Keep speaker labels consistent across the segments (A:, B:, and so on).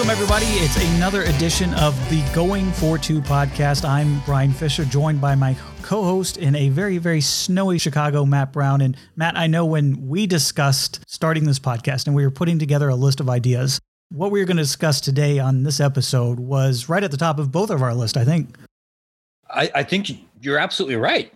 A: Welcome, everybody. It's another edition of the Going For Two podcast. I'm Brian Fisher, joined by my co-host in a very, very snowy Chicago, Matt Brown. And Matt, I know when we discussed starting this podcast and we were putting together a list of ideas, what we were going to discuss today on this episode was right at the top of both of our list, I think.
B: I think you're absolutely right.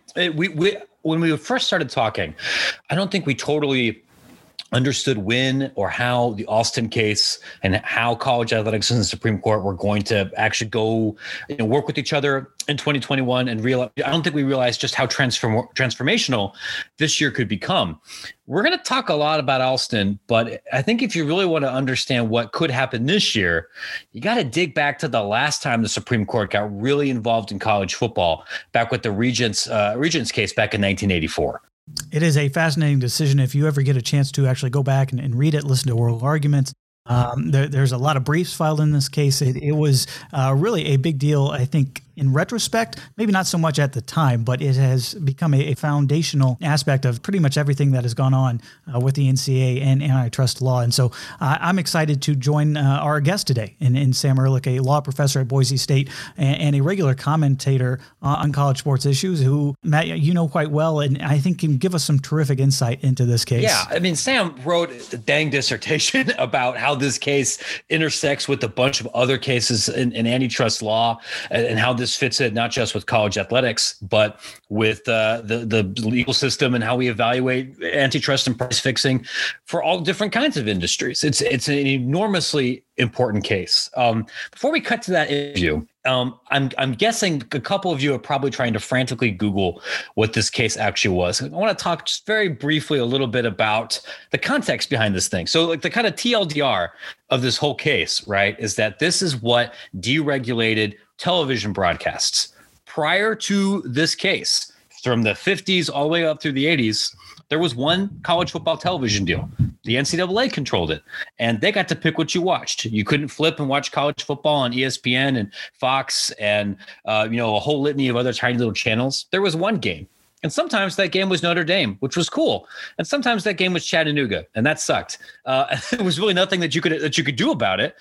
B: When we first started talking, I don't think we totally understood when or how the Alston case and how college athletics and the Supreme Court were going to actually go, work with each other in 2021 and realize. I don't think we realized just how transformational this year could become. We're going to talk a lot about Alston, but I think if you really want to understand what could happen this year, you got to dig back to the last time the Supreme Court got really involved in college football, back with the Regents case back in 1984.
A: It is a fascinating decision. If you ever get a chance to actually go back and read it, listen to oral arguments, there's a lot of briefs filed in this case. It was really a big deal, I think, in retrospect, maybe not so much at the time, but it has become a foundational aspect of pretty much everything that has gone on with the NCAA and antitrust law. And so I'm excited to join our guest today in Sam Ehrlich, a law professor at Boise State and a regular commentator on college sports issues who, Matt, you know quite well, and I think can give us some terrific insight into this case.
B: Yeah, I mean, Sam wrote a dang dissertation about how this case intersects with a bunch of other cases in antitrust law and how this fits in not just with college athletics, but with the legal system and how we evaluate antitrust and price fixing for all different kinds of industries. It's an enormously important case. Before we cut to that interview, I'm guessing a couple of you are probably trying to frantically Google what this case actually was. I want to talk just very briefly a little bit about the context behind this thing. So like the kind of TLDR of this whole case, right, is that this is what deregulated television broadcasts. Prior to this case, from the 50s all the way up through the 80s, there was one college football television deal. The NCAA controlled it, and they got to pick what you watched. You couldn't flip and watch college football on ESPN and Fox and a whole litany of other tiny little channels. There was one game, and sometimes that game was Notre Dame, which was cool, and sometimes that game was Chattanooga, and that sucked. There was really nothing that you could do about it.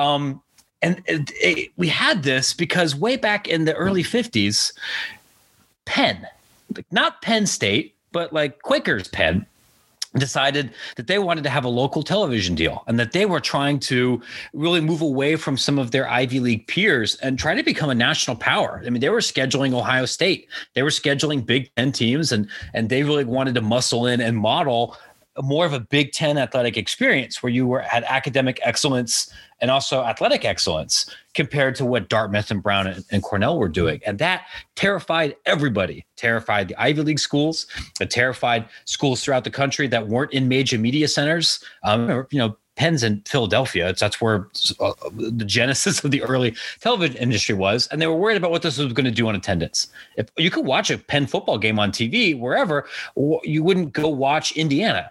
B: We had this because way back in the early 50s, Penn, not Penn State, but like Quakers Penn, decided that they wanted to have a local television deal and that they were trying to really move away from some of their Ivy League peers and try to become a national power. I mean, they were scheduling Ohio State. They were scheduling Big Ten teams, and they really wanted to muscle in and model more of a Big Ten athletic experience where you had academic excellence and also athletic excellence compared to what Dartmouth and Brown and Cornell were doing. And that terrified everybody, terrified the Ivy League schools, it terrified schools throughout the country that weren't in major media centers. Penn's in Philadelphia. That's where the genesis of the early television industry was. And they were worried about what this was going to do on attendance. If you could watch a Penn football game on TV, wherever, you wouldn't go watch Indiana.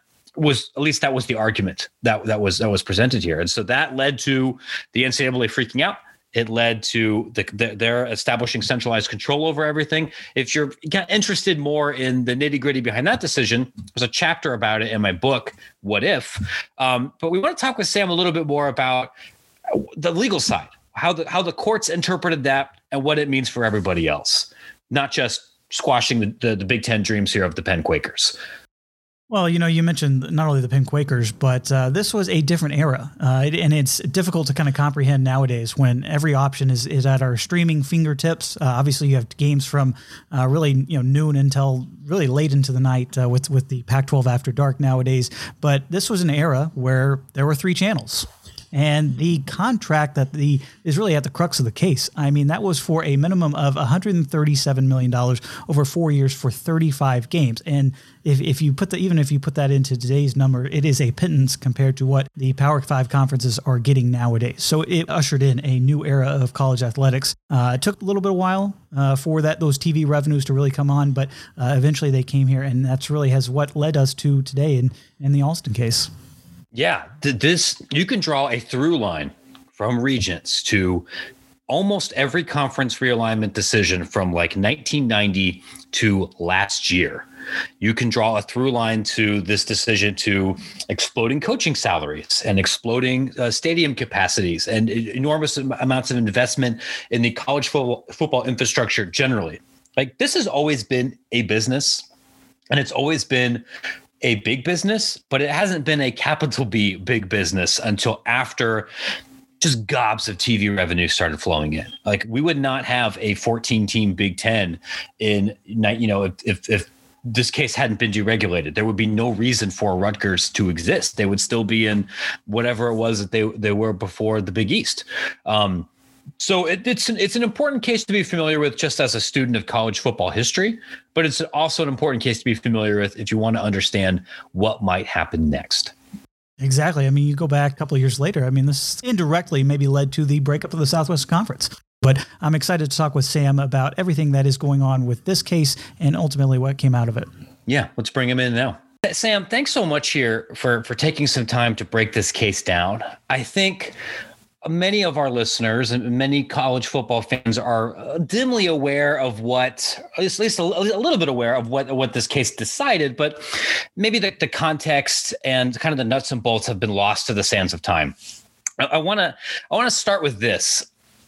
B: That was the argument that was presented here. And so that led to the NCAA freaking out. It led to their establishing centralized control over everything. If you're interested more in the nitty gritty behind that decision, there's a chapter about it in my book, What If? But we want to talk with Sam a little bit more about the legal side, how the courts interpreted that and what it means for everybody else, not just squashing the Big Ten dreams here of the Penn Quakers.
A: Well, you mentioned not only the Penn Quakers, but this was a different era. And it's difficult to kind of comprehend nowadays when every option is at our streaming fingertips. Obviously, you have games from really noon until really late into the night with the Pac-12 After Dark nowadays. But this was an era where there were 3 channels. And the contract is really at the crux of the case. I mean, that was for a minimum of $137 million over 4 years for 35 games. And if you put that into today's number, it is a pittance compared to what the Power 5 conferences are getting nowadays. So it ushered in a new era of college athletics. It took a little bit of a while for those TV revenues to really come on, but eventually they came here, and that's really what led us to today in the Alston case.
B: Yeah, you can draw a through line from Regents to almost every conference realignment decision from like 1990 to last year. You can draw a through line to this decision to exploding coaching salaries and exploding stadium capacities and enormous amounts of investment in the college football infrastructure generally. Like, this has always been a business, and it's always been a big business, but it hasn't been a capital B big business until after just gobs of TV revenue started flowing in. Like, we would not have a 14-team Big Ten if this case hadn't been deregulated. There would be no reason for Rutgers to exist. They would still be in whatever it was that they were before the Big East. So it's an important case to be familiar with just as a student of college football history, but it's also an important case to be familiar with if you want to understand what might happen next.
A: Exactly. I mean, you go back a couple of years later. I mean, this indirectly maybe led to the breakup of the Southwest Conference. But I'm excited to talk with Sam about everything that is going on with this case and ultimately what came out of it.
B: Yeah, let's bring him in now. Sam, thanks so much here for taking some time to break this case down. I think many of our listeners and many college football fans are dimly aware of at least a little bit aware of what this case decided, but maybe the context and kind of the nuts and bolts have been lost to the sands of time. I want to start with this.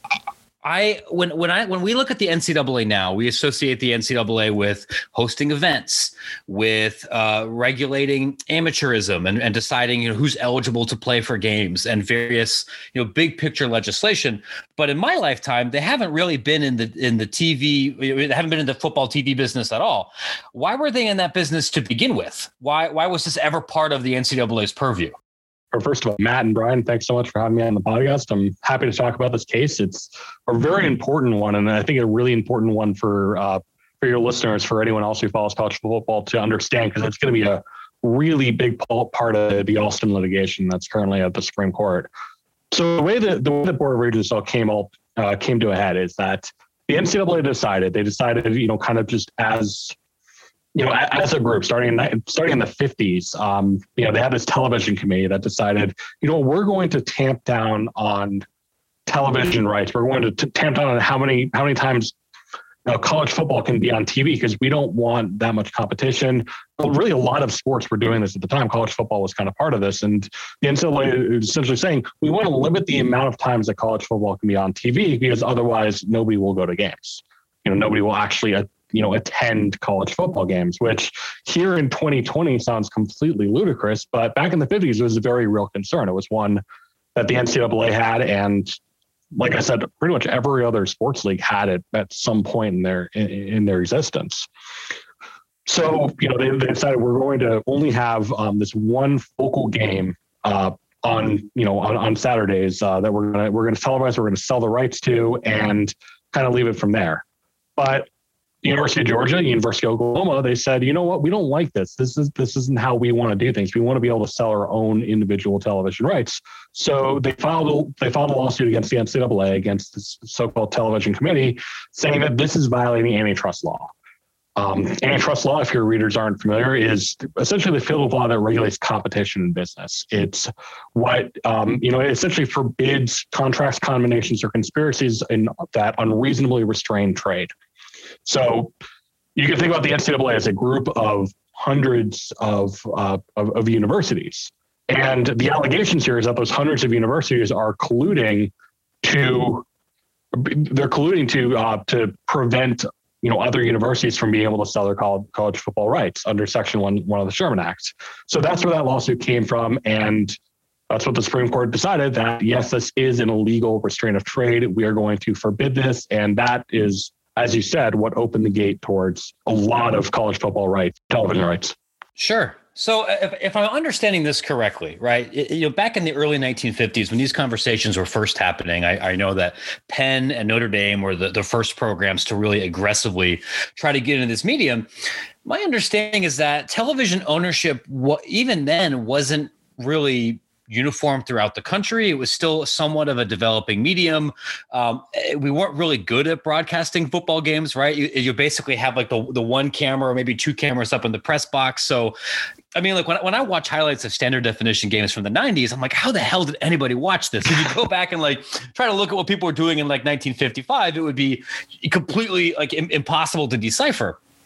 B: When we look at the NCAA now, we associate the NCAA with hosting events, with regulating amateurism and deciding who's eligible to play for games and various big picture legislation. But in my lifetime, they haven't really been in the TV. They haven't been in the football TV business at all. Why were they in that business to begin with? Why was this ever part of the NCAA's purview?
C: First of all, Matt and Brian, thanks so much for having me on the podcast. I'm happy to talk about this case. It's a very important one, and I think a really important one for your listeners, for anyone else who follows college football to understand, because it's going to be a really big part of the Alston litigation that's currently at the Supreme Court. So the way the Board of Regents all came to a head is that the NCAA decided, kind of just as a group, starting in the 50s, they had this television committee that decided, we're going to tamp down on television rights. We're going to tamp down on how many times college football can be on TV, because we don't want that much competition. But really, a lot of sports were doing this at the time. College football was kind of part of this. And the NCAA is essentially saying, we want to limit the amount of times that college football can be on TV, because otherwise nobody will go to games. Nobody will actually attend college football games, which here in 2020 sounds completely ludicrous, but back in the 50s, it was a very real concern. It was one that the NCAA had, and like I said, pretty much every other sports league had it at some point in their existence. So, they decided we're going to only have this one focal game on Saturdays that we're going to televise, we're going to sell the rights to, and kind of leave it from there. But University of Georgia, University of Oklahoma, they said, you know what, we don't like this. This isn't how we want to do things. We want to be able to sell our own individual television rights. So they filed a lawsuit against the NCAA, against this so-called television committee, saying that this is violating antitrust law. Antitrust law, if your readers aren't familiar, is essentially the field of law that regulates competition in business. It's what, it essentially forbids contracts, combinations, or conspiracies that unreasonably restrain trade. So you can think about the NCAA as a group of hundreds of universities. And the allegations here is that those hundreds of universities are colluding to prevent other universities from being able to sell their college football rights under Section 1 of the Sherman Act. So that's where that lawsuit came from. And that's what the Supreme Court decided, that, yes, this is an illegal restraint of trade. We are going to forbid this. And that is, as you said, what opened the gate towards a lot of college football rights, television rights.
B: Sure. So if I'm understanding this correctly, right, back in the early 1950s, when these conversations were first happening, I know that Penn and Notre Dame were the first programs to really aggressively try to get into this medium. My understanding is that television ownership, even then, wasn't really uniform throughout the country. It was still somewhat of a developing medium. We weren't really good at broadcasting football games, right? You basically have like the one camera or maybe two cameras up in the press box. So, I mean, like when I watch highlights of standard definition games from the 90s, I'm like, how the hell did anybody watch this? If you go back and like try to look at what people were doing in like 1955, it would be completely like impossible to decipher.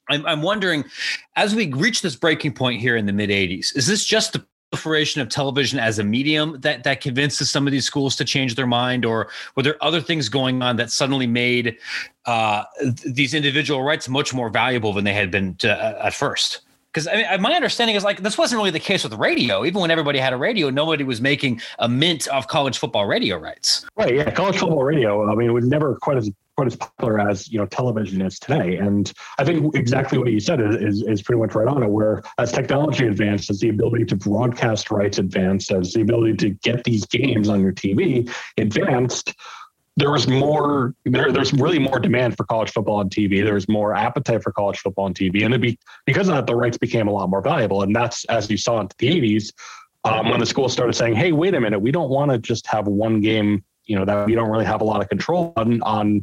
B: I'm wondering, as we reach this breaking point here in the mid 80s, is this just the proliferation of television as a medium that convinces some of these schools to change their mind, or were there other things going on that suddenly made these individual rights much more valuable than they had been at first? Because my understanding is like this wasn't really the case with radio. Even when everybody had a radio, nobody was making a mint of college football radio rights.
C: Right. Yeah. College football radio. I mean, it was never quite as popular as television is today. And I think exactly what you said is pretty much right on it. Where as technology advanced, as the ability to broadcast rights advanced, as the ability to get these games on your TV advanced, there's really more demand for college football on TV. There's more appetite for college football on TV. And because of that, the rights became a lot more valuable. And that's, as you saw in the 80s, when the school started saying, hey, wait a minute, we don't want to just have one game, that we don't really have a lot of control on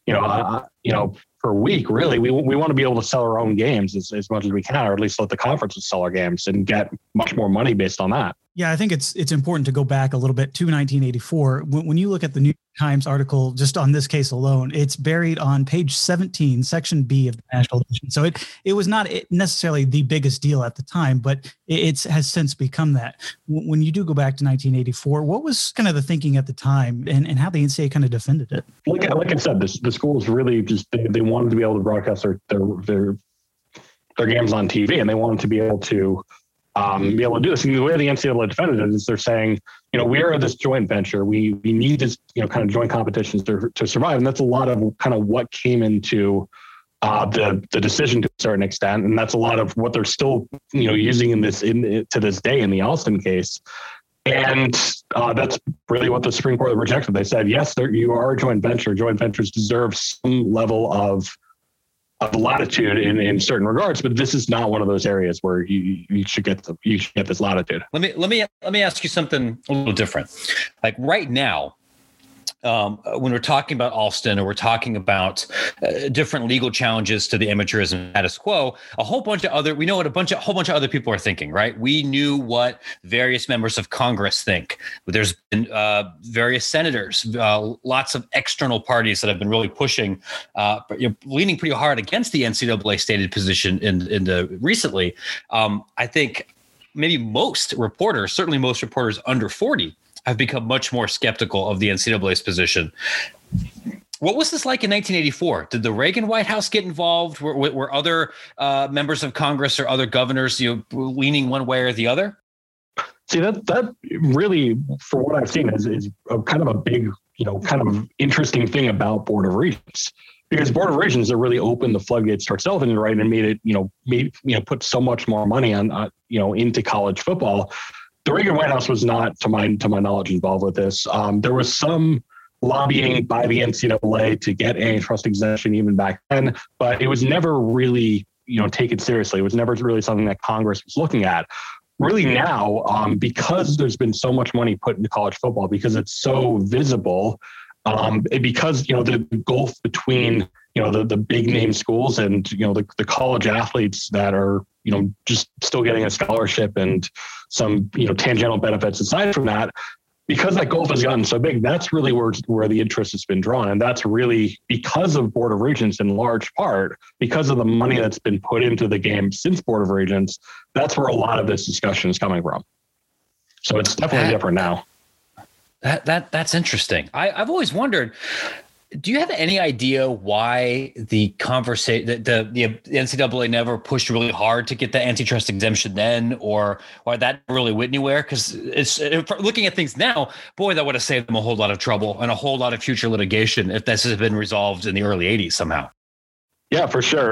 C: per week, really. We want to be able to sell our own games as much as we can, or at least let the conferences sell our games and get much more money based on that.
A: Yeah, I think it's important to go back a little bit to 1984. When you look at the New York Times article, just on this case alone, it's buried on page 17, section B of the National Edition. So it was not necessarily the biggest deal at the time, but it has since become that. When you do go back to 1984, what was kind of the thinking at the time, and how the NCAA kind of defended it?
C: Like I said, the schools really just they wanted to be able to broadcast their games on TV, and they wanted to be able to do this. And the way the NCAA defended it is they're saying, we are this joint venture. We need this, kind of joint competitions to survive. And that's a lot of kind of what came into the decision to a certain extent. And that's a lot of what they're still, using to this day in the Alston case. And that's really what the Supreme Court rejected. They said, yes, you are a joint venture. Joint ventures deserve some level of latitude in certain regards, but this is not one of those areas where you should get this latitude.
B: Let me ask you something a little different. Like right now, when we're talking about Alston, or we're talking about different legal challenges to the amateurism status quo, a whole bunch of other people are thinking, right? We knew what various members of Congress think. There's been various senators, lots of external parties that have been really pushing, leaning pretty hard against the NCAA stated position recently. I think maybe most reporters, certainly most reporters under 40, have become much more skeptical of the NCAA's position. What was this like in 1984? Did the Reagan White House get involved? Were other members of Congress or other governors, leaning one way or the other?
C: See, that really, for what I've seen, is a kind of a big, kind of interesting thing about Board of Regents. Because Board of Regents have really opened the floodgates towards television, right, and made it, put so much more money on, into college football. The Reagan White House was not, to my knowledge, involved with this. There was some lobbying by the NCAA to get antitrust exemption even back then, but it was never really, taken seriously. It was never really something that Congress was looking at. Really now, because there's been so much money put into college football, because it's so visible, because the gulf between the big name schools and the college athletes that are just still getting a scholarship and some tangential benefits aside from that, because that gulf has gotten so big, that's really where the interest has been drawn. And that's really because of Board of Regents, in large part, because of the money that's been put into the game since Board of Regents. That's where a lot of this discussion is coming from. So it's definitely different now.
B: That's interesting. I've always wondered, do you have any idea why the NCAA never pushed really hard to get the antitrust exemption then, or why that really went anywhere? Because looking at things now, boy, that would have saved them a whole lot of trouble and a whole lot of future litigation if this had been resolved in the early 80s somehow.
C: Yeah, for sure.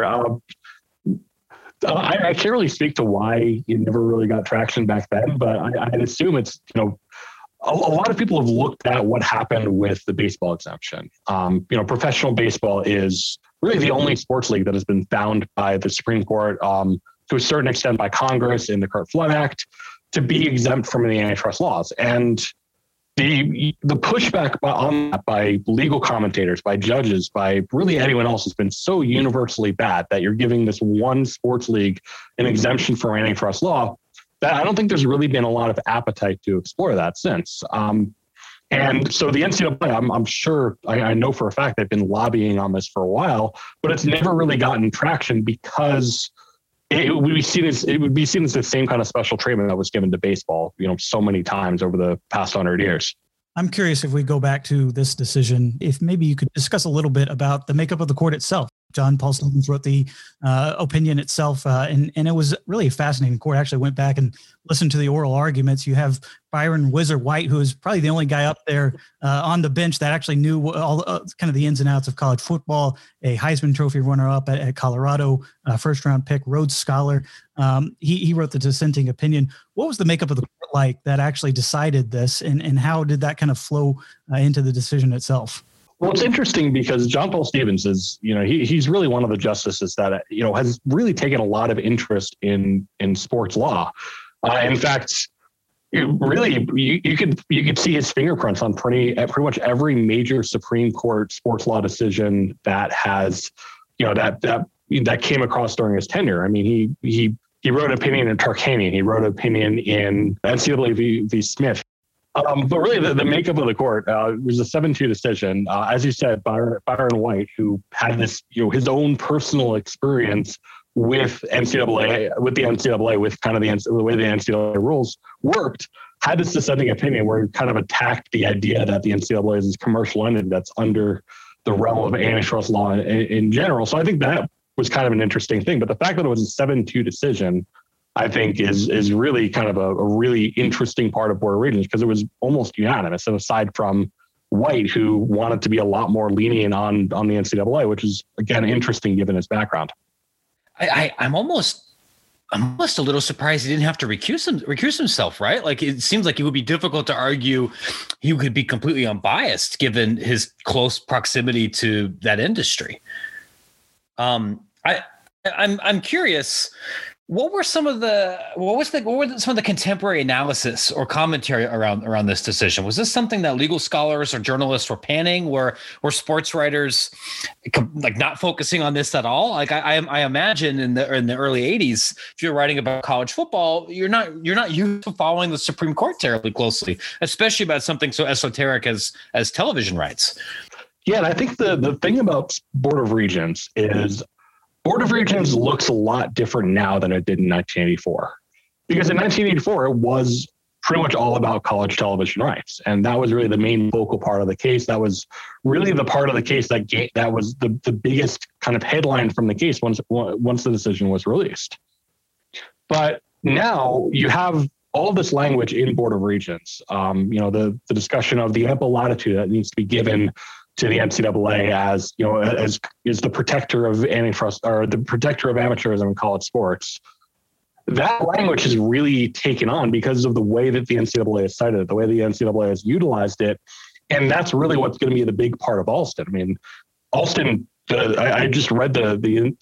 C: I can't really speak to why it never really got traction back then, but I'd assume it's, a lot of people have looked at what happened with the baseball exemption. Professional baseball is really the only sports league that has been found by the Supreme Court, to a certain extent by Congress in the Curt-Flood Act, to be exempt from the antitrust laws. And the pushback on that by legal commentators, by judges, by really anyone else has been so universally bad that you're giving this one sports league an exemption from antitrust law, that I don't think there's really been a lot of appetite to explore that since. And so the NCAA, I'm sure, I know for a fact they've been lobbying on this for a while, but it's never really gotten traction because it would be seen as the same kind of special treatment that was given to baseball, so many times over the past 100 years.
A: I'm curious, if we go back to this decision, if maybe you could discuss a little bit about the makeup of the court itself. John Paul Stevens wrote the opinion itself, and it was really a fascinating court. I actually went back and listened to the oral arguments. You have Byron Whizzer White, who is probably the only guy up there on the bench that actually knew all kind of the ins and outs of college football, a Heisman Trophy runner-up at Colorado, first-round pick, Rhodes Scholar. He wrote the dissenting opinion. What was the makeup of the court like that actually decided this, and how did that kind of flow into the decision itself?
C: Well, it's interesting because John Paul Stevens is, he's really one of the justices that, has really taken a lot of interest in sports law. In fact, really, you could see his fingerprints on pretty much every major Supreme Court sports law decision that has, that came across during his tenure. I mean, he wrote an opinion in Tarkanian. He wrote an opinion in NCAA v. Smith. But really, the makeup of the court was a 7-2 decision. As you said, Byron White, who had this, his own personal experience with the NCAA, with kind of the way the NCAA rules worked, had this dissenting opinion where he kind of attacked the idea that the NCAA is this commercial entity that's under the realm of antitrust law in general. So I think that was kind of an interesting thing. But the fact that it was a 7-2 decision, I think is really kind of a really interesting part of Board of Regents, because it was almost unanimous. And aside from White, who wanted to be a lot more lenient on the NCAA, which is, again, interesting given his background.
B: I'm almost a little surprised he didn't have to recuse himself, right? Like, it seems like it would be difficult to argue he could be completely unbiased given his close proximity to that industry. I'm curious. What were some of the contemporary analysis or commentary around this decision? Was this something that legal scholars or journalists were panning? Were sports writers like not focusing on this at all? Like I imagine in the early 80s, if you're writing about college football, you're not used to following the Supreme Court terribly closely, especially about something so esoteric as television rights.
C: Yeah, and I think the thing about Board of Regents is Board of Regents looks a lot different now than it did in 1984. Because in 1984, it was pretty much all about college television rights. And that was really the main focal part of the case. That was really the part of the case that was the biggest kind of headline from the case once the decision was released. But now you have all this language in Board of Regents, the discussion of the ample latitude that needs to be given to the NCAA as the protector of antitrust, or the protector of amateurism in college sports. That language has really taken on because of the way that the NCAA has cited it, the way the NCAA has utilized it. And that's really what's going to be the big part of Alston. I mean, Alston, I just read the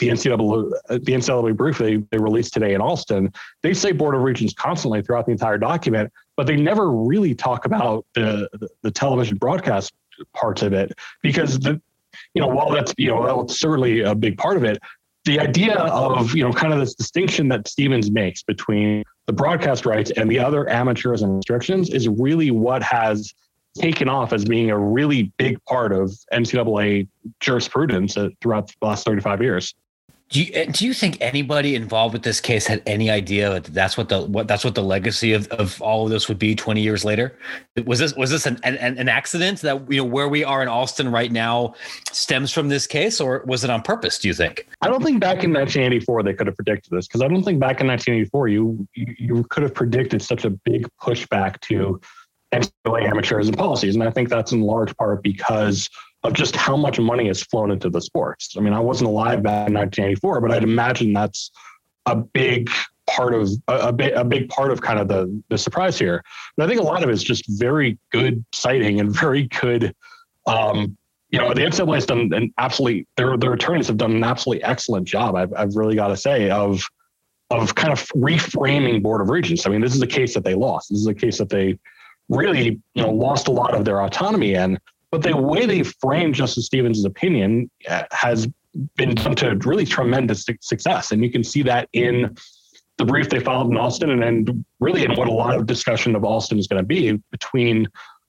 C: NCAA brief they released today in Alston. They say Board of Regents constantly throughout the entire document, but they never really talk about the television broadcast parts of it, because while that's certainly a big part of it, the idea of kind of this distinction that Stevens makes between the broadcast rights and the other amateurism restrictions is really what has taken off as being a really big part of NCAA jurisprudence throughout the last 35 years.
B: Do you think anybody involved with this case had any idea that that's what the legacy of all of this would be 20 years later? Was this an accident that where we are in Alston right now stems from this case, or was it on purpose, do you think?
C: I don't think back in 1984 they could have predicted this, because I don't think back in 1984 you could have predicted such a big pushback to NCAA amateurism policies. And I think that's in large part because of just how much money has flown into the sports. I mean, I wasn't alive back in 1984, but I'd imagine that's a big part of kind of the surprise here. But I think a lot of it is just very good citing and very good. The NCAA has done an absolutely, their attorneys have done an absolutely excellent job. I've really got to say of kind of reframing Board of Regents. I mean, this is a case that they lost. This is a case that they really, lost a lot of their autonomy in. But the way they framed Justice Stevens' opinion has been done to really tremendous success. And you can see that in the brief they filed in Alston, and then really in what a lot of discussion of Alston is going to be between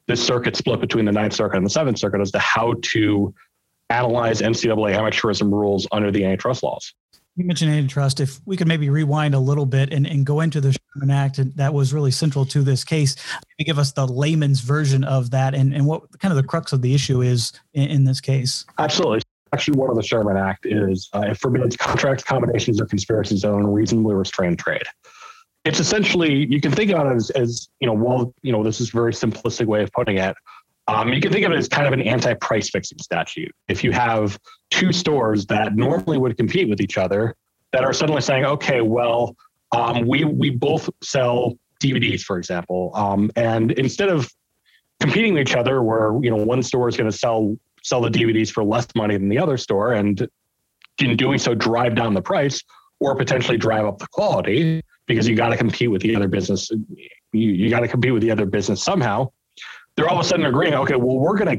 C: this circuit split between the Ninth Circuit and the Seventh Circuit as to how to analyze NCAA amateurism rules under the antitrust laws.
A: You mentioned antitrust. If we could maybe rewind a little bit and go into the Sherman Act, and that was really central to this case. Maybe give us the layman's version of that and what kind of the crux of the issue is in this case.
C: Absolutely. Section 1 of the Sherman Act is it forbids contracts, combinations, or conspiracies that unreasonably restrain trade. It's essentially, you can think about it as this is a very simplistic way of putting it. You can think of it as kind of an anti-price fixing statute. If you have two stores that normally would compete with each other that are suddenly saying, okay, well, we both sell DVDs, for example, and instead of competing with each other where, one store is going to sell the DVDs for less money than the other store, and in doing so drive down the price or potentially drive up the quality because you got to compete with the other business. You got to compete with the other business somehow. They're all of a sudden agreeing, okay, well, we're gonna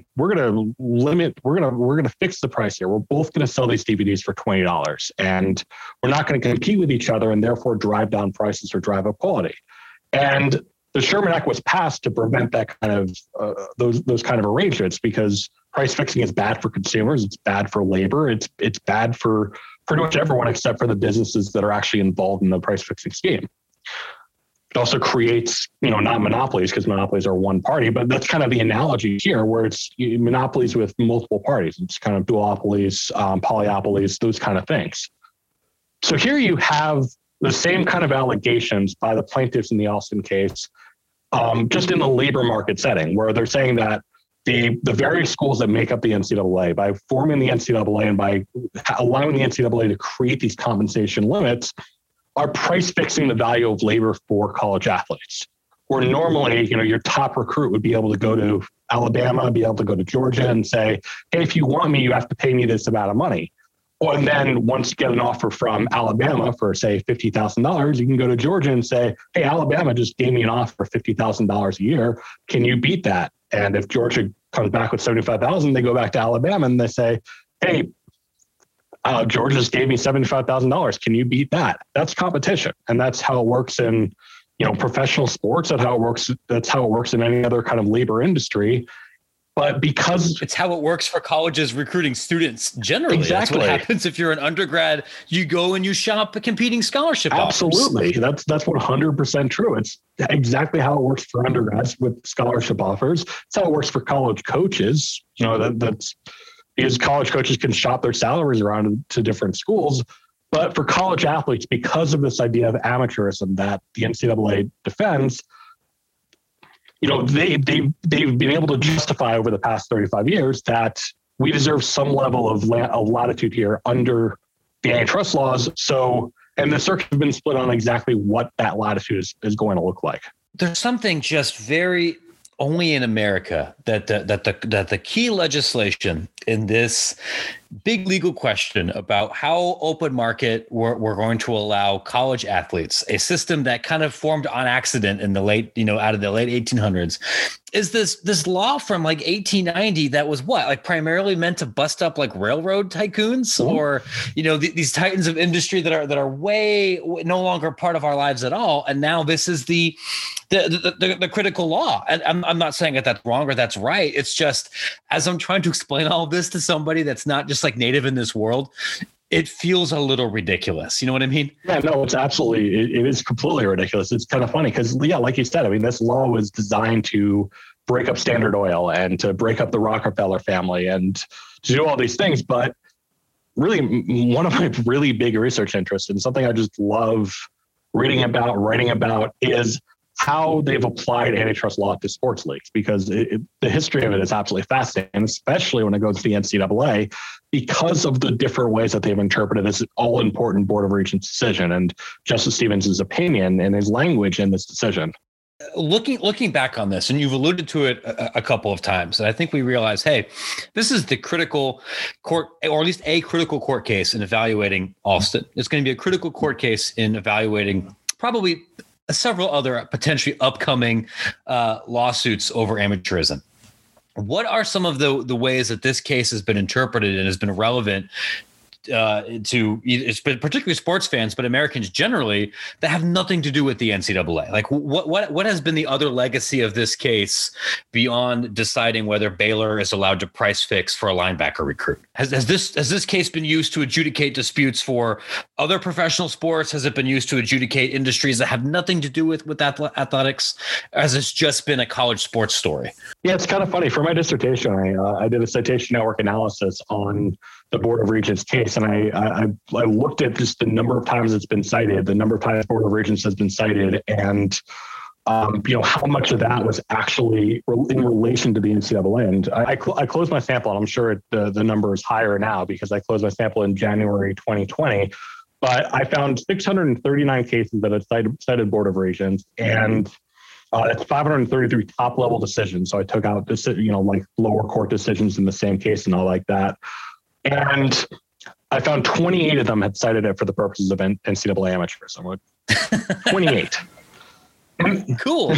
C: fix the price here. We're both gonna sell these DVDs for $20, and we're not gonna compete with each other and therefore drive down prices or drive up quality. And the Sherman Act was passed to prevent that kind of those kind of arrangements, because price fixing is bad for consumers, it's bad for labor, it's bad for pretty much everyone except for the businesses that are actually involved in the price fixing scheme. It also creates, not monopolies, because monopolies are one party, but that's kind of the analogy here, where it's monopolies with multiple parties. It's kind of duopolies, polyopolies, those kind of things. So here you have the same kind of allegations by the plaintiffs in the Alston case, just in the labor market setting, where they're saying that the various schools that make up the NCAA, by forming the NCAA and by allowing the NCAA to create these compensation limits, are price fixing the value of labor for college athletes. Where normally, your top recruit would be able to go to Alabama, be able to go to Georgia and say, hey, if you want me, you have to pay me this amount of money. And then once you get an offer from Alabama for, say, $50,000, you can go to Georgia and say, hey, Alabama just gave me an offer for $50,000 a year. Can you beat that? And if Georgia comes back with $75,000, they go back to Alabama and they say, hey, Georgia just gave me $75,000. Can you beat that? That's competition. And that's how it works in, professional sports. That's how it works in any other kind of labor industry. But because
B: it's how it works for colleges recruiting students generally.
C: Exactly.
B: That's what happens if you're an undergrad, you go and you shop competing scholarship
C: Absolutely.
B: offers.
C: That's 100% true. It's exactly how it works for undergrads with scholarship offers. It's how it works for college coaches. That's because college coaches can shop their salaries around to different schools. But for college athletes, because of this idea of amateurism that the NCAA defends, they've been able to justify over the past 35 years that we deserve some level of latitude here under the antitrust laws. So, and the circuit has been split on exactly what that latitude is going to look like.
B: There's something just very only in America that the key legislation in this big legal question about how open market we're going to allow college athletes, a system that kind of formed on accident in the late, out of the late 1800s, is this law from like 1890 that was primarily meant to bust up like railroad tycoons or, these titans of industry that are way no longer part of our lives at all. And now this is the critical law. And I'm not saying that that's wrong or that's right. It's just, as I'm trying to explain all of this to somebody that's not just like native in this world, it feels a little ridiculous. You know what I mean?
C: Yeah, no, it's absolutely, it is completely ridiculous. It's kind of funny because, like you said, this law was designed to break up Standard Oil and to break up the Rockefeller family and to do all these things. But really, one of my really big research interests and something I just love reading about, writing about is how they've applied antitrust law to sports leagues, because the history of it is absolutely fascinating, and especially when it goes to the NCAA, because of the different ways that they've interpreted this all-important Board of Regents decision and Justice Stevens' opinion and his language in this decision.
B: Looking back on this, and you've alluded to it a couple of times, and I think we realize, hey, this is the critical court, or at least a critical court case in evaluating Alston. It's going to be a critical court case in evaluating probably several other potentially upcoming lawsuits over amateurism. What are some of the ways that this case has been interpreted and has been relevant it's particularly sports fans, but Americans generally, that have nothing to do with the NCAA. Like what has been the other legacy of this case beyond deciding whether Baylor is allowed to price fix for a linebacker recruit? Has this case been used to adjudicate disputes for other professional sports? Has it been used to adjudicate industries that have nothing to do with athletics? Has this just been a college sports story?
C: Yeah, it's kind of funny. For my dissertation, I did a citation network analysis on the Board of Regents case, and I looked at just the number of times it's been cited, the number of times Board of Regents has been cited, and how much of that was actually in relation to the NCAA. And I closed my sample, and I'm sure the number is higher now because I closed my sample in January 2020. But I found 639 cases that had cited Board of Regents, and it's 533 top level decisions. So I took out like lower court decisions in the same case and all like that. And I found 28 of them had cited it for the purposes of NCAA amateurs. I'm like, 28.
B: Cool.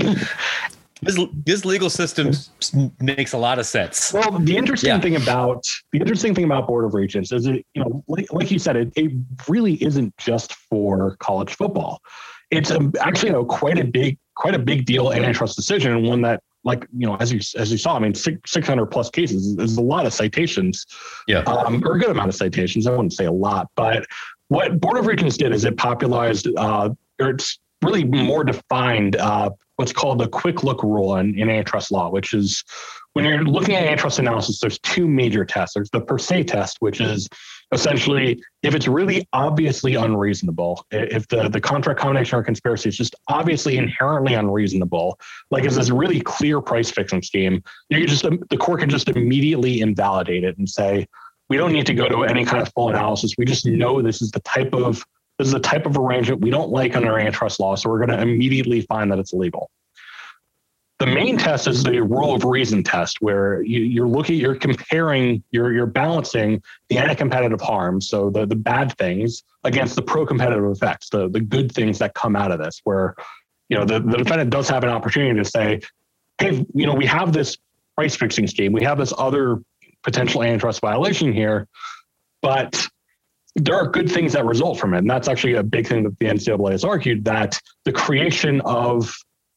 B: This legal system makes a lot of sense.
C: Well, the interesting thing about Board of Regents is it, like you said, it really isn't just for college football. It's actually quite a big deal antitrust decision, and one that, as you saw, I mean, 600 plus cases is a lot of citations.
B: Yeah.
C: Or a good amount of citations. I wouldn't say a lot, but what Board of Regents did is it popularized, or it's really more defined, what's called the quick look rule in antitrust law, which is when you're looking at antitrust analysis, there's two major tests. There's the per se test, which is essentially if it's really obviously unreasonable, if the contract combination or conspiracy is just obviously inherently unreasonable, like if there's a really clear price fixing scheme, the court can just immediately invalidate it and say, we don't need to go to any kind of full analysis. We just know this is the type of arrangement we don't like under antitrust law, so we're going to immediately find that it's illegal. The main test is the rule of reason test, where you're comparing, you're balancing the anti-competitive harms, so the bad things, against the pro-competitive effects, the good things that come out of this, where the defendant does have an opportunity to say, hey, we have this price fixing scheme, we have this other potential antitrust violation here, but there are good things that result from it. And that's actually a big thing that the NCAA has argued, that the creation of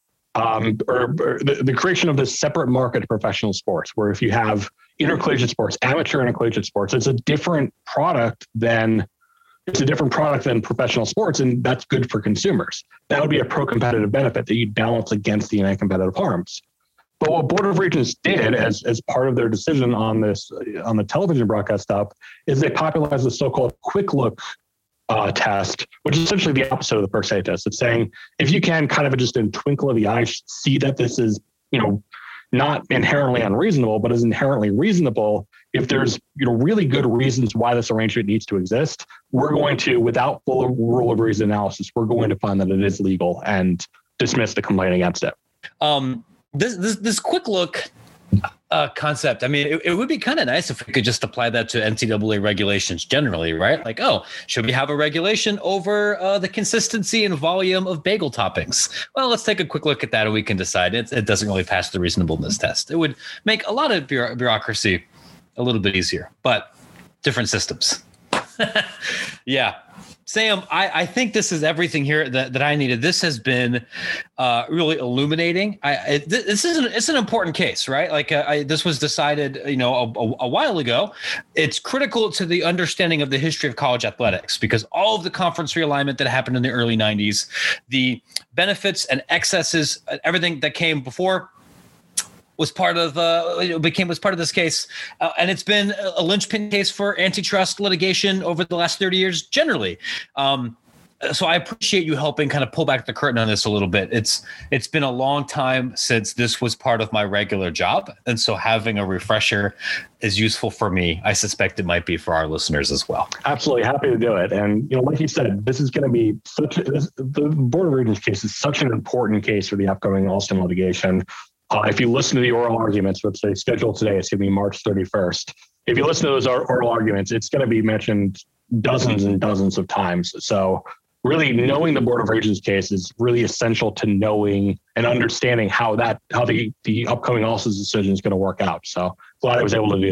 C: the creation of this separate market of professional sports, where if you have intercollegiate sports, amateur intercollegiate sports, it's a different product than professional sports, and that's good for consumers. That would be a pro-competitive benefit that you'd balance against the anti-competitive harms. But what Board of Regents did as part of their decision on the television broadcast stuff is they popularized the so-called quick look test, which is essentially the opposite of the per se test. It's saying if you can kind of just in a twinkle of the eye see that this is not inherently unreasonable, but is inherently reasonable, if there's really good reasons why this arrangement needs to exist, we're going to, without full rule of reason analysis, we're going to find that it is legal and dismiss the complaint against it.
B: This quick look concept, I mean, it would be kind of nice if we could just apply that to NCAA regulations generally, right? Like, should we have a regulation over the consistency and volume of bagel toppings? Well, let's take a quick look at that and we can decide it doesn't really pass the reasonableness test. It would make a lot of bureaucracy a little bit easier, but different systems. Yeah. Sam, I think this is everything here that I needed. This has been really illuminating. It's an important case, right? Like this was decided, a while ago. It's critical to the understanding of the history of college athletics, because all of the conference realignment that happened in the early 90s, the benefits and excesses, everything that came before, was part of this case, and it's been a linchpin case for antitrust litigation over the last 30 years generally. So I appreciate you helping kind of pull back the curtain on this a little bit. It's been a long time since this was part of my regular job, and so having a refresher is useful for me. I suspect it might be for our listeners as well.
C: Absolutely, happy to do it. And like you said, this is going to be the Board of Regents case is such an important case for the upcoming Alston litigation. If you listen to the oral arguments, which they scheduled today, it's going to be March 31st. If you listen to those oral arguments, it's going to be mentioned dozens and dozens of times. So really knowing the Board of Regents case is really essential to knowing and understanding how the upcoming Alston decision is going to work out. So glad I was able to do this.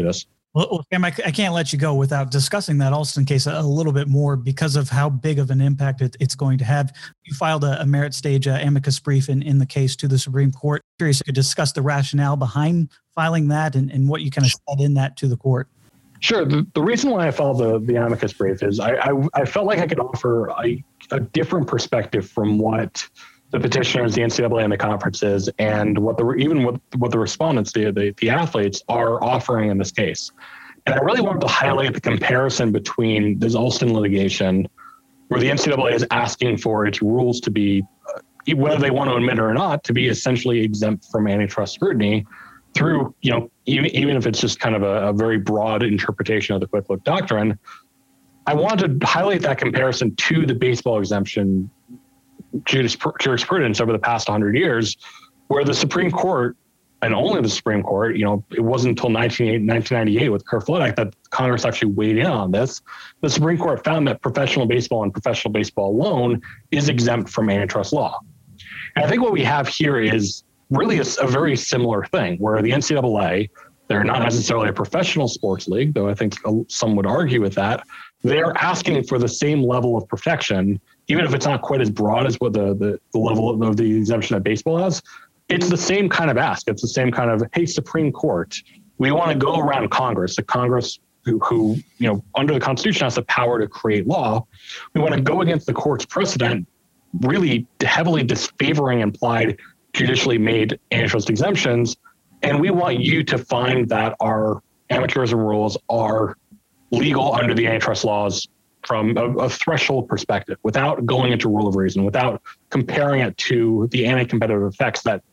A: Well, Sam, I can't let you go without discussing that Alston case a little bit more because of how big of an impact it's going to have. You filed a merit stage amicus brief in the case to the Supreme Court. Curious if you could discuss the rationale behind filing that and what you kind of said in that to the court.
C: Sure. The reason why I filed the amicus brief is I felt like I could offer a different perspective from what the petitioners, the NCAA, and the conferences, and what the respondents, the athletes, are offering in this case. And I really wanted to highlight the comparison between this Alston litigation, where the NCAA is asking for its rules to be, whether they want to admit it or not, to be essentially exempt from antitrust scrutiny through, even if it's just kind of a very broad interpretation of the quick look doctrine. I wanted to highlight that comparison to the baseball exemption jurisprudence over the past 100 years, where the Supreme Court, and only the Supreme Court, it wasn't until 1998 with Kerr-Flood Act that Congress actually weighed in on this. The Supreme Court found that professional baseball and professional baseball alone is exempt from antitrust law. And I think what we have here is really a very similar thing, where the NCAA, they're not necessarily a professional sports league, though I think some would argue with that. They're asking for the same level of protection, even if it's not quite as broad as what the level of the exemption that baseball has. It's the same kind of ask. It's the same kind of, hey, Supreme Court, we want to go around Congress, the Congress who under the Constitution has the power to create law. We want to go against the court's precedent, really heavily disfavoring implied judicially made antitrust exemptions. And we want you to find that our amateurism rules are legal under the antitrust laws from a threshold perspective, without going into rule of reason, without comparing it to the anti-competitive effects that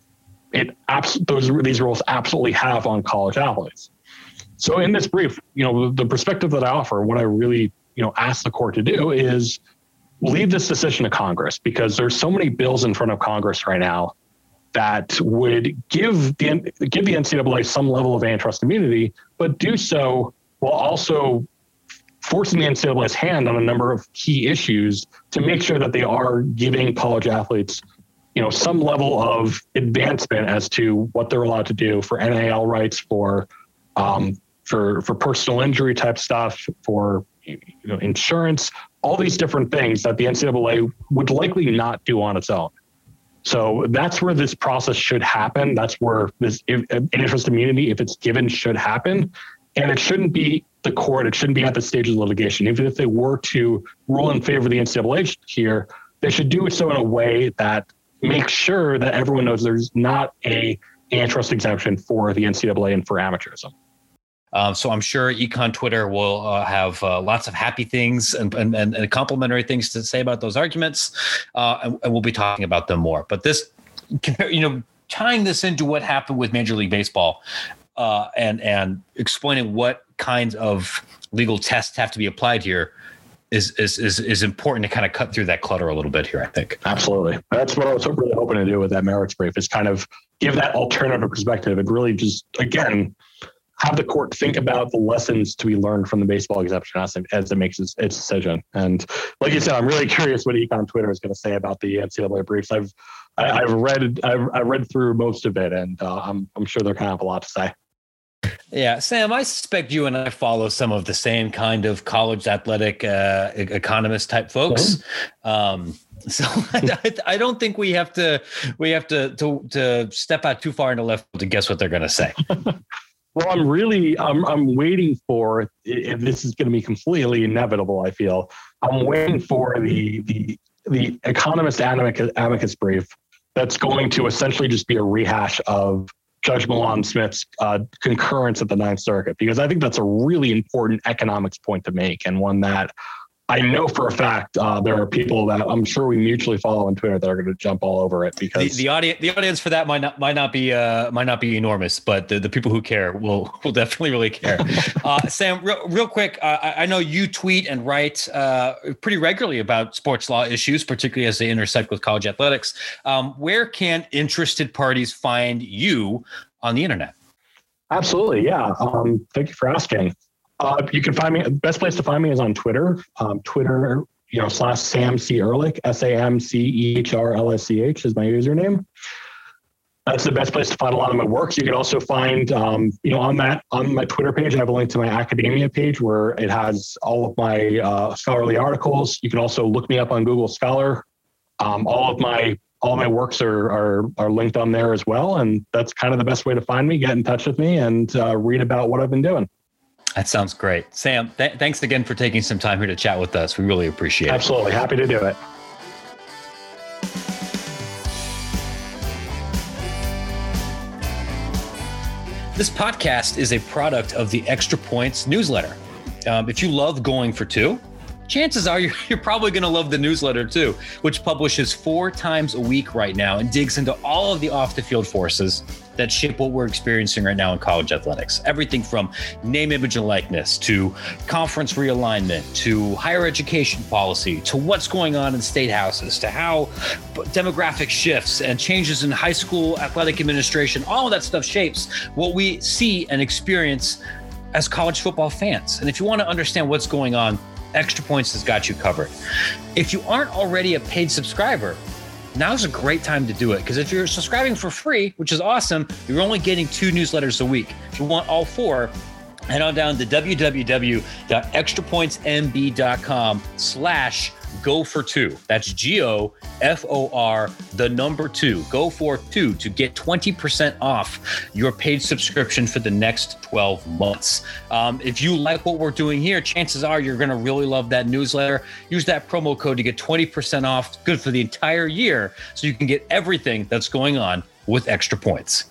C: these rules absolutely have on college athletes. So in this brief, the perspective that I offer, what I really, ask the court to do is leave this decision to Congress, because there's so many bills in front of Congress right now that would give the NCAA some level of antitrust immunity, but do so while also forcing the NCAA's hand on a number of key issues to make sure that they are giving college athletes, some level of advancement as to what they're allowed to do for NIL rights, for personal injury type stuff, for insurance, all these different things that the NCAA would likely not do on its own. So that's where this process should happen. That's where this antitrust immunity, if it's given, should happen. And it shouldn't be the court. It shouldn't be at the stage of litigation. Even if they were to rule in favor of the NCAA here, they should do so in a way that makes sure that everyone knows there's not a antitrust exemption for the NCAA and for amateurism.
B: So I'm sure Econ Twitter will have lots of happy things and complimentary things to say about those arguments, and we'll be talking about them more. But this, tying this into what happened with Major League Baseball, and explaining what kinds of legal tests have to be applied here is important to kind of cut through that clutter a little bit here, I think.
C: Absolutely. That's what I was really hoping to do with that merits brief, is kind of give that alternative perspective and really just, again, have the court think about the lessons to be learned from the baseball exemption as it makes its decision. And like you said, I'm really curious what Econ Twitter is going to say about the NCAA briefs. I've read through most of it, and I'm sure they're going to have a lot to say.
B: Yeah, Sam, I suspect you and I follow some of the same kind of college athletic economist type folks. So I don't think we have to step out too far into left field to guess what they're going to say.
C: Well, I'm waiting for, and this is going to be completely inevitable, I feel. I'm waiting for the economist amicus brief that's going to essentially just be a rehash of Judge Milan Smith's concurrence at the Ninth Circuit, because I think that's a really important economics point to make, and one that I know for a fact there are people that I'm sure we mutually follow on Twitter that are going to jump all over it, because
B: the audience for that might not be enormous, but the people who care will definitely really care. Sam, real quick, I know you tweet and write pretty regularly about sports law issues, particularly as they intersect with college athletics. Where can interested parties find you on the internet?
C: Absolutely, yeah. Thank you for asking. You can find me. The best place to find me is on Twitter. Twitter, / Sam C. Ehrlich, SAMCEHRLSCH is my username. That's the best place to find a lot of my works. You can also find, on my Twitter page, I have a link to my academia page where it has all of my scholarly articles. You can also look me up on Google Scholar. All of my works are linked on there as well. And that's kind of the best way to find me, get in touch with me, and read about what I've been doing.
B: That sounds great. Sam, thanks again for taking some time here to chat with us. We really appreciate it.
C: Absolutely. Happy to do it.
B: This podcast is a product of the Extra Points newsletter. If you love Going for Two, chances are you're probably going to love the newsletter too, which publishes 4 times a week right now and digs into all of the off-the-field forces that shape what we're experiencing right now in college athletics. Everything from name, image, and likeness to conference realignment to higher education policy to what's going on in state houses to how demographic shifts and changes in high school athletic administration, all of that stuff shapes what we see and experience as college football fans. And if you want to understand what's going on, Extra Points has got you covered. If you aren't already a paid subscriber, now's a great time to do it, because if you're subscribing for free, which is awesome, you're only getting 2 newsletters a week. If you want all 4, head on down to www.extrapointsmb.com/go-for-2. That's GOFOR, the number 2, go for 2, to get 20% off your paid subscription for the next 12 months. If you like what we're doing here, chances are you're going to really love that newsletter. Use that promo code to get 20% off, good for the entire year, so you can get everything that's going on with Extra Points.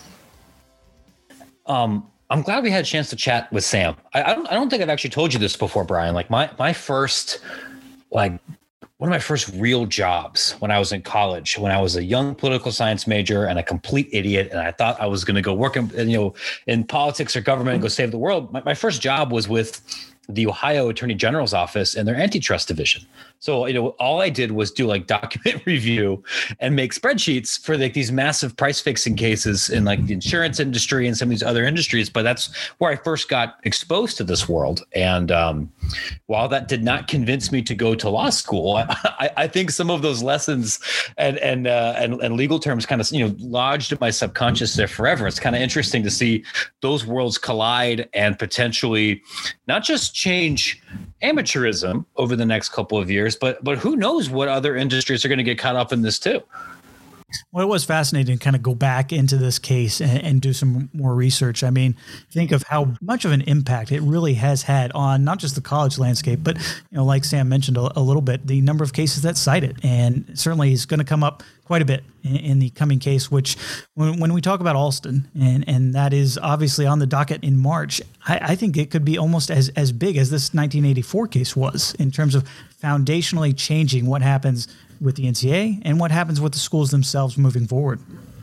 B: I'm glad we had a chance to chat with Sam. I don't think I've actually told you this before, Brian. Like my first, one of my first real jobs when I was in college, when I was a young political science major and a complete idiot, and I thought I was going to go work in politics or government and go save the world. My first job was with the Ohio Attorney General's office and their antitrust division. So, all I did was do document review and make spreadsheets for these massive price fixing cases in the insurance industry and some of these other industries. But that's where I first got exposed to this world. And while that did not convince me to go to law school, I think some of those lessons and legal terms kind of lodged in my subconscious there forever. It's kind of interesting to see those worlds collide and potentially not just change amateurism over the next couple of years, but who knows what other industries are going to get caught up in this too.
A: Well, it was fascinating to kind of go back into this case and do some more research. I mean, think of how much of an impact it really has had on not just the college landscape, but, like Sam mentioned a little bit, the number of cases that cite it. And certainly is going to come up quite a bit in the coming case, which when we talk about Alston, and that is obviously on the docket in March, I think it could be almost as big as this 1984 case was in terms of foundationally changing what happens with the NCAA and what happens with the schools themselves moving forward.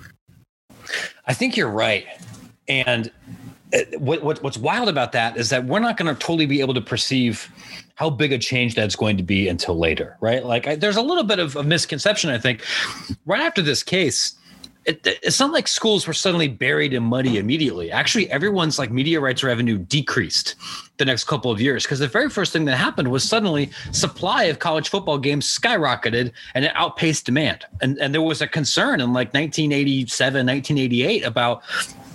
B: I think you're right. And what's wild about that is that we're not going to totally be able to perceive how big a change that's going to be until later, right? There's a little bit of a misconception, I think. Right after this case, it's not like schools were suddenly buried in money immediately. Actually, everyone's media rights revenue decreased the next couple of years, because the very first thing that happened was suddenly supply of college football games skyrocketed and it outpaced demand. And there was a concern in 1987, 1988 about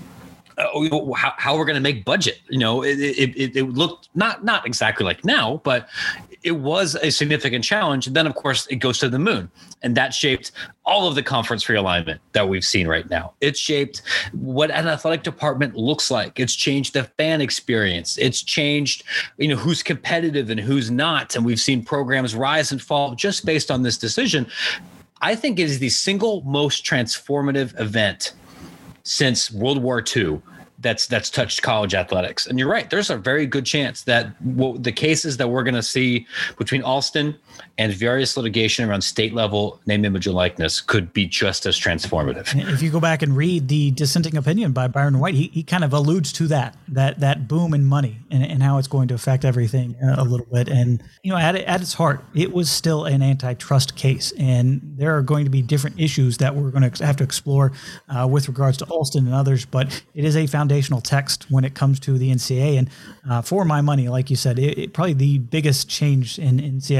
B: how we're going to make budget. It looked not exactly like now, but it was a significant challenge. And then, of course, it goes to the moon. And that shaped all of the conference realignment that we've seen right now. It's shaped what an athletic department looks like. It's changed the fan experience. It's changed, who's competitive and who's not. And we've seen programs rise and fall just based on this decision. I think it is the single most transformative event since World War II that's touched college athletics. And you're right, there's a very good chance that the cases that we're going to see between Alston and various litigation around state level name, image, and likeness could be just as transformative.
A: If you go back and read the dissenting opinion by Byron White, he kind of alludes to that boom in money and how it's going to affect everything a little bit. And, at its heart, it was still an antitrust case. And there are going to be different issues that we're going to have to explore with regards to Alston and others. But it is a foundational text when it comes to the NCAA. And for my money, like you said, it probably the biggest change in NCAA athletics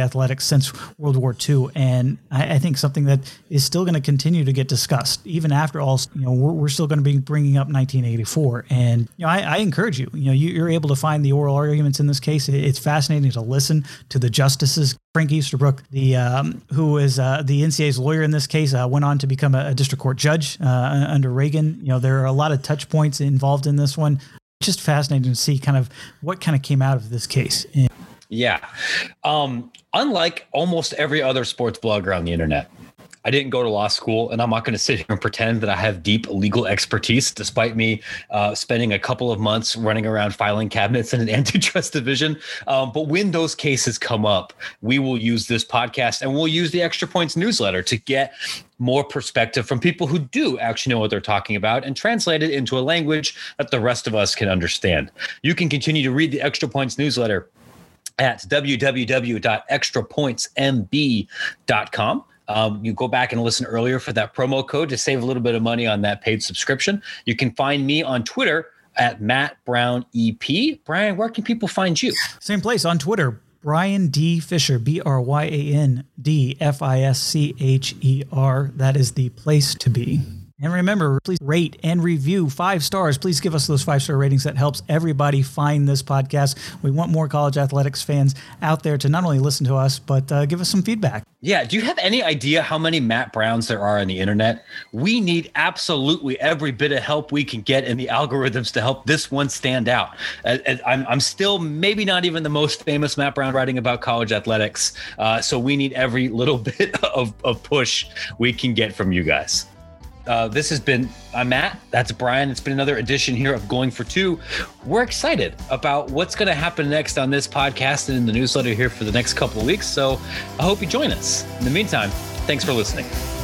A: since World War II. And I think something that is still going to continue to get discussed, even after all, we're still going to be bringing up 1984. And, I encourage you, you're able to find the oral arguments in this case. It's fascinating to listen to the justices. Frank Easterbrook, who is the NCAA's lawyer in this case, went on to become a district court judge under Reagan. There are a lot of touch points involved in this one. Just fascinating to see kind of what kind of came out of this case.
B: Yeah. Unlike almost every other sports blogger on the internet, I didn't go to law school, and I'm not going to sit here and pretend that I have deep legal expertise, despite me spending a couple of months running around filing cabinets in an antitrust division. But when those cases come up, we will use this podcast and we'll use the Extra Points newsletter to get more perspective from people who do actually know what they're talking about and translate it into a language that the rest of us can understand. You can continue to read the Extra Points newsletter at www.extrapointsmb.com. You go back and listen earlier for that promo code to save a little bit of money on that paid subscription. You can find me on Twitter at Matt Brown EP. Brian, where can people find you?
A: Same place on Twitter, Brian D. Fisher, BRYANDFISCHER. That is the place to be. And remember, please rate and review 5 stars. Please give us those 5-star ratings. That helps everybody find this podcast. We want more college athletics fans out there to not only listen to us, but give us some feedback.
B: Yeah. Do you have any idea how many Matt Browns there are on the internet? We need absolutely every bit of help we can get in the algorithms to help this one stand out. I'm still maybe not even the most famous Matt Brown writing about college athletics. So we need every little bit of push we can get from you guys. This has been, I'm Matt, that's Brian. It's been another edition here of Going for Two. We're excited about what's going to happen next on this podcast and in the newsletter here for the next couple of weeks. So I hope you join us. In the meantime, thanks for listening.